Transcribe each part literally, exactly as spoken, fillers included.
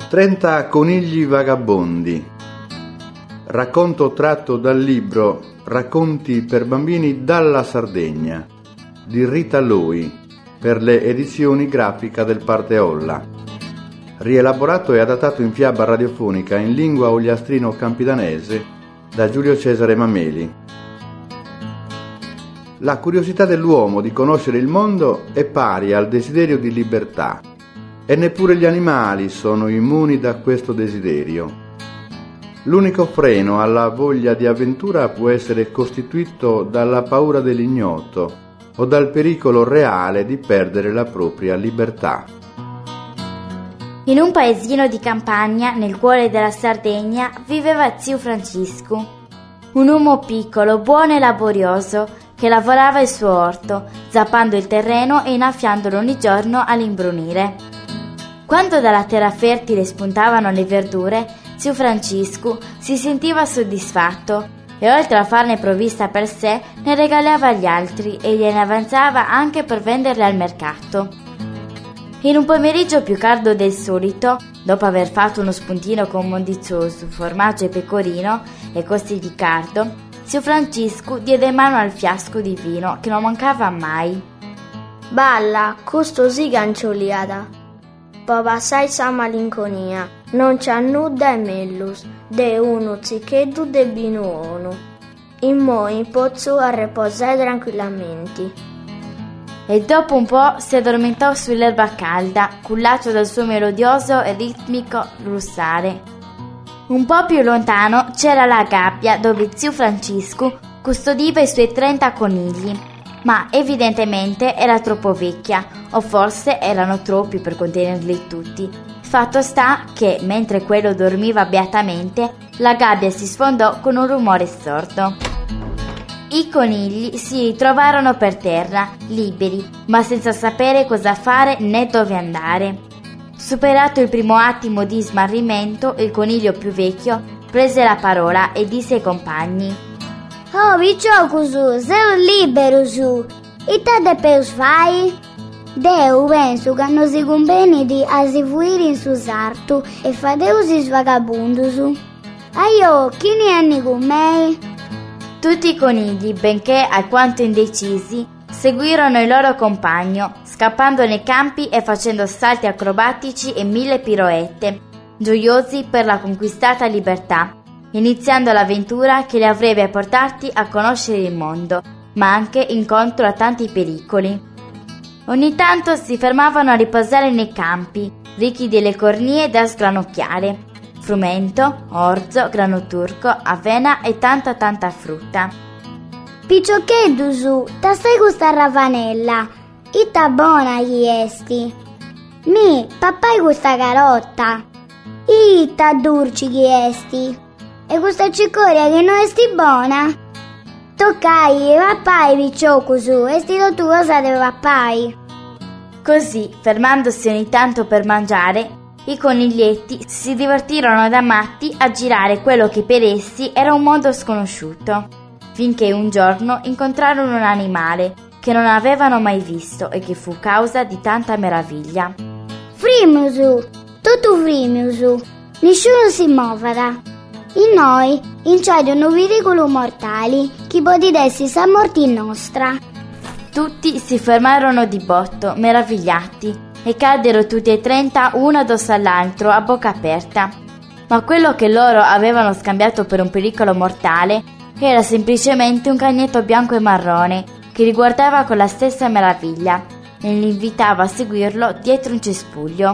trenta conigli vagabondi. Racconto tratto dal libro Racconti per bambini dalla Sardegna di Rita Lui per le edizioni Grafica del Parteolla. Rielaborato e adattato in fiaba radiofonica in lingua ogliastrino-campidanese da Giulio Cesare Mameli. La curiosità dell'uomo di conoscere il mondo è pari al desiderio di libertà. E neppure gli animali sono immuni da questo desiderio. L'unico freno alla voglia di avventura può essere costituito dalla paura dell'ignoto o dal pericolo reale di perdere la propria libertà. In un paesino di campagna, nel cuore della Sardegna, viveva zio Francisco, un uomo piccolo, buono e laborioso, che lavorava il suo orto, zappando il terreno e innaffiandolo ogni giorno all'imbrunire. Quando dalla terra fertile spuntavano le verdure, zio Francisco si sentiva soddisfatto e oltre a farne provvista per sé, ne regalava agli altri e gliene avanzava anche per venderle al mercato. In un pomeriggio più caldo del solito, dopo aver fatto uno spuntino con mondizioso, formaggio e pecorino e costi di cardo, zio Francisco diede mano al fiasco di vino che non mancava mai. Balla, costosì gancioliata. Poi passai sa malinconia, non c'ha nuda e mellus, de uno zicchetto de binuono. In mo in pozzo a riposare tranquillamente. E dopo un po' si addormentò sull'erba calda, cullato dal suo melodioso e ritmico russare. Un po' più lontano c'era la gabbia dove zio Francisco custodiva i suoi trenta conigli, ma evidentemente era troppo vecchia, o forse erano troppi per contenerli tutti. Fatto sta che, mentre quello dormiva beatamente, la gabbia si sfondò con un rumore sordo. I conigli si ritrovarono per terra, liberi, ma senza sapere cosa fare né dove andare. Superato il primo attimo di smarrimento, il coniglio più vecchio prese la parola e disse ai compagni: "Oh, vicioco su, sei libero su, e te de peus fai? Deu penso che non si conviene di asifuire in su sarto e fadeusi svagabondo su. Aio, chi ne anni con me?" Tutti i conigli, benché alquanto indecisi, seguirono il loro compagno, scappando nei campi e facendo salti acrobatici e mille piroette, gioiosi per la conquistata libertà, iniziando l'avventura che li avrebbe portati a conoscere il mondo, ma anche incontro a tanti pericoli. Ogni tanto si fermavano a riposare nei campi, ricchi delle cornie da sgranocchiare, frumento, orzo, grano turco, avena e tanta tanta frutta. "Piccioccheddu su, ta stai questa ravanella, ita buona gli esti. Mi, pappai questa carotta, ita dolci gli esti. E questa cicoria che non esti buona? Toccai, pappai picciocco su, esti tu cosa deve pappai." Così, fermandosi ogni tanto per mangiare, i coniglietti si divertirono da matti a girare quello che per essi era un mondo sconosciuto, finché un giorno incontrarono un animale che non avevano mai visto e che fu causa di tanta meraviglia. "Frimiusu, tutto frimiusu, nessuno si muovera. In noi inciadono pericolo mortali, chi potessi sa morti nostra." Tutti si fermarono di botto, meravigliati, e caddero tutti e trenta uno addosso all'altro a bocca aperta. Ma quello che loro avevano scambiato per un pericolo mortale era semplicemente un cagnetto bianco e marrone che li guardava con la stessa meraviglia e li invitava a seguirlo dietro un cespuglio.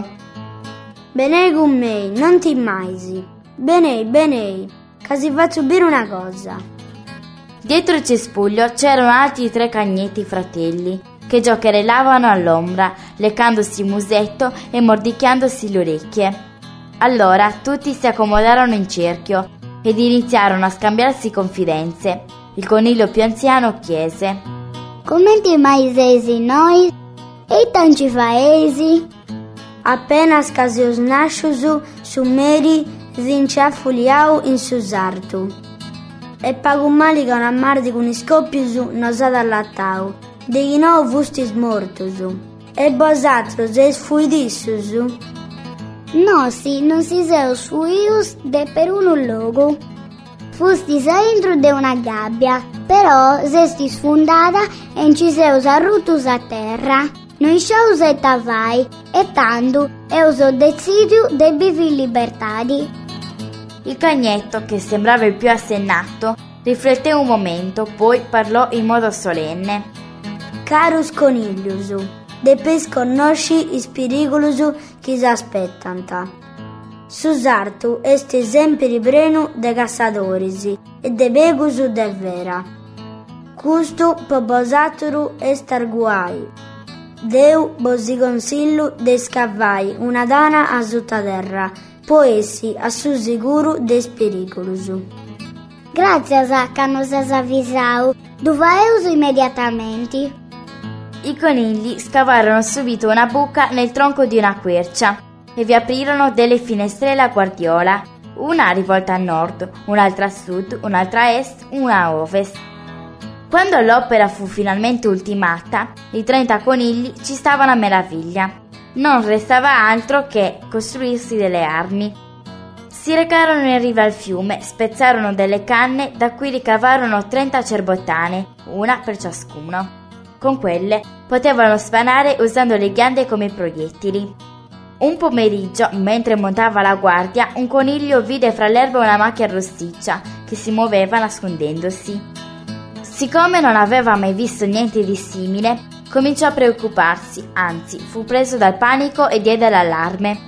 "Benei con me, non ti maisi. Benei, benei, che si faccio bere una cosa." Dietro il cespuglio c'erano altri tre cagnetti fratelli che giocherelavano all'ombra, leccandosi il musetto e mordicchiandosi le orecchie. Allora tutti si accomodarono in cerchio ed iniziarono a scambiarsi confidenze. Il coniglio più anziano chiese: "Come ti maisesi noi? E tanci faesi?" "Appena scasios nasciusu su meri zinciafuliau in su sartu. E pagumali che una mardi con i scoppiusu nosada allattau. De chi no fustis mortusu. E vosatros es fuidissusu?" Nossi non si seus fuius de per unu logu. Fusti dentro de una gabbia, però sesti sfundata e ci seus arrutus a terra. Non isceus e tavai, e tanto eus decidiu de vivi in libertadi. Il cagnetto, che sembrava il più assennato, rifletté un momento, poi parlò in modo solenne. Carus coniglius, depes conosci is periculus chi s'aspettant. Su sartu est esempio brenu de cassadoris e de begus de vera. Custu po bosaturu est arguai. Deu bosi consillu de scavai una dana a sutta terra, po essi a su sicuru des periculus. Grazie a che nos has avvisau, duvaeus immediatamente. I conigli scavarono subito una buca nel tronco di una quercia e vi aprirono delle finestrelle a guardiola, una rivolta a nord, un'altra a sud, un'altra a est, una a ovest. Quando l'opera fu finalmente ultimata, i trenta conigli ci stavano a meraviglia. Non restava altro che costruirsi delle armi. Si recarono in riva al fiume, spezzarono delle canne da cui ricavarono trenta cerbottane, una per ciascuno. Con quelle potevano spanare usando le ghiande come proiettili. Un pomeriggio, mentre montava la guardia, un coniglio vide fra l'erba una macchia rossiccia che si muoveva nascondendosi. Siccome non aveva mai visto niente di simile, cominciò a preoccuparsi, anzi, fu preso dal panico e diede l'allarme.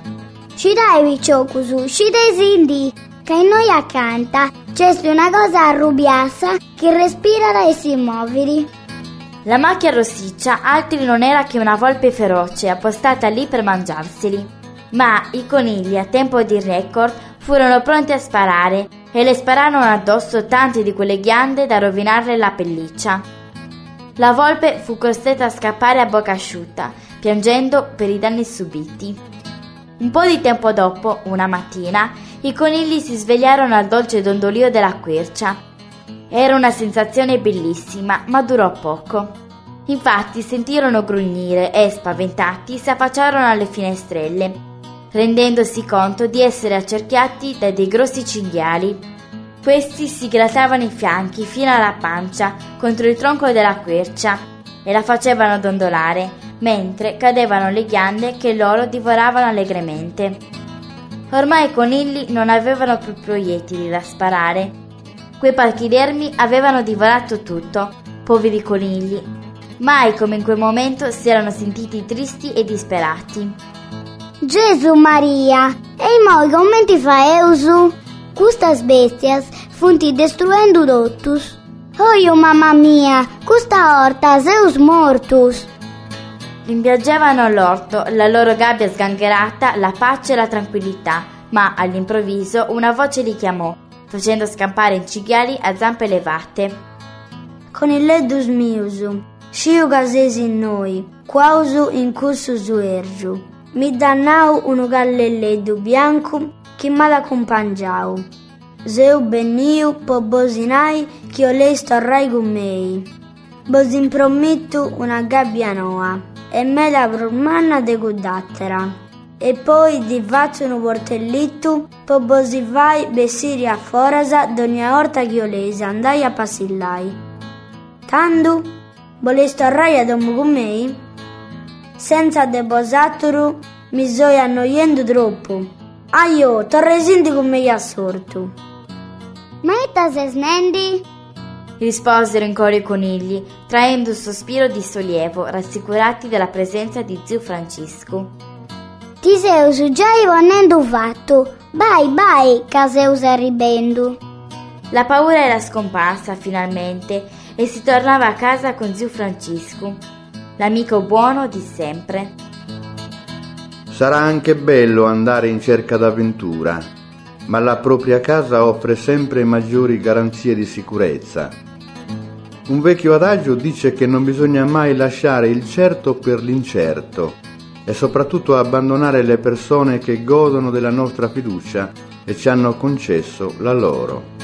Ci dai viciocusu, ci dai sindi, che in noi accanta c'è una cosa arrubiassa che respira e si muovili. La macchia rossiccia altri non era che una volpe feroce appostata lì per mangiarseli, ma i conigli a tempo di record furono pronti a sparare e le spararono addosso tante di quelle ghiande da rovinarle la pelliccia. La volpe fu costretta a scappare a bocca asciutta, piangendo per i danni subiti. Un po' di tempo dopo, una mattina, i conigli si svegliarono al dolce dondolio della quercia. Era una sensazione bellissima, ma durò poco. Infatti sentirono grugnire e, spaventati, si affacciarono alle finestrelle, rendendosi conto di essere accerchiati da dei grossi cinghiali. Questi si grattavano i fianchi fino alla pancia contro il tronco della quercia e la facevano dondolare, mentre cadevano le ghiande che loro divoravano allegremente. Ormai i conigli non avevano più proiettili da sparare. Quei pachidermi avevano divorato tutto, poveri conigli. Mai come in quel momento si erano sentiti tristi e disperati. Gesù Maria, e moi commenti fa eusu? Custas bestias funti destruendo dottus. Oio mamma mia, custa orta Zeus mortus. Rimpiangevano l'orto, la loro gabbia sgangherata, la pace e la tranquillità, ma all'improvviso una voce li chiamò, facendo scampare in cinghiali a zampe levate. Conilledus mius, sciu casesi in noi, quausu in cussu suergiu. Mi dannau unu gallelleddu biancu chi m'ha accompaggiau. Seu benniu po bosinai chi o lei storrai con mei. Bos impromittu una gabbia noa e me la brummanna de gudattera. E poi di faccio un portellittu po bosi vai bessiri a forasa d'ogni orta chi o lei andai a passillai. Tandu, vole storrai ad omu con mei? Senza de bosatturu mi soi annoiendo troppo. Aio, torresindi con me assortu. Ma etta se snendi? Risposero in coro i conigli, traendo un sospiro di sollievo, rassicurati dalla presenza di zio Francisco. Ti seus già ivonendo fatto. Vai, vai, ca seus arribendu. La paura era scomparsa finalmente e si tornava a casa con zio Francisco, l'amico buono di sempre. Sarà anche bello andare in cerca d'avventura, ma la propria casa offre sempre maggiori garanzie di sicurezza. Un vecchio adagio dice che non bisogna mai lasciare il certo per l'incerto e soprattutto abbandonare le persone che godono della nostra fiducia e ci hanno concesso la loro.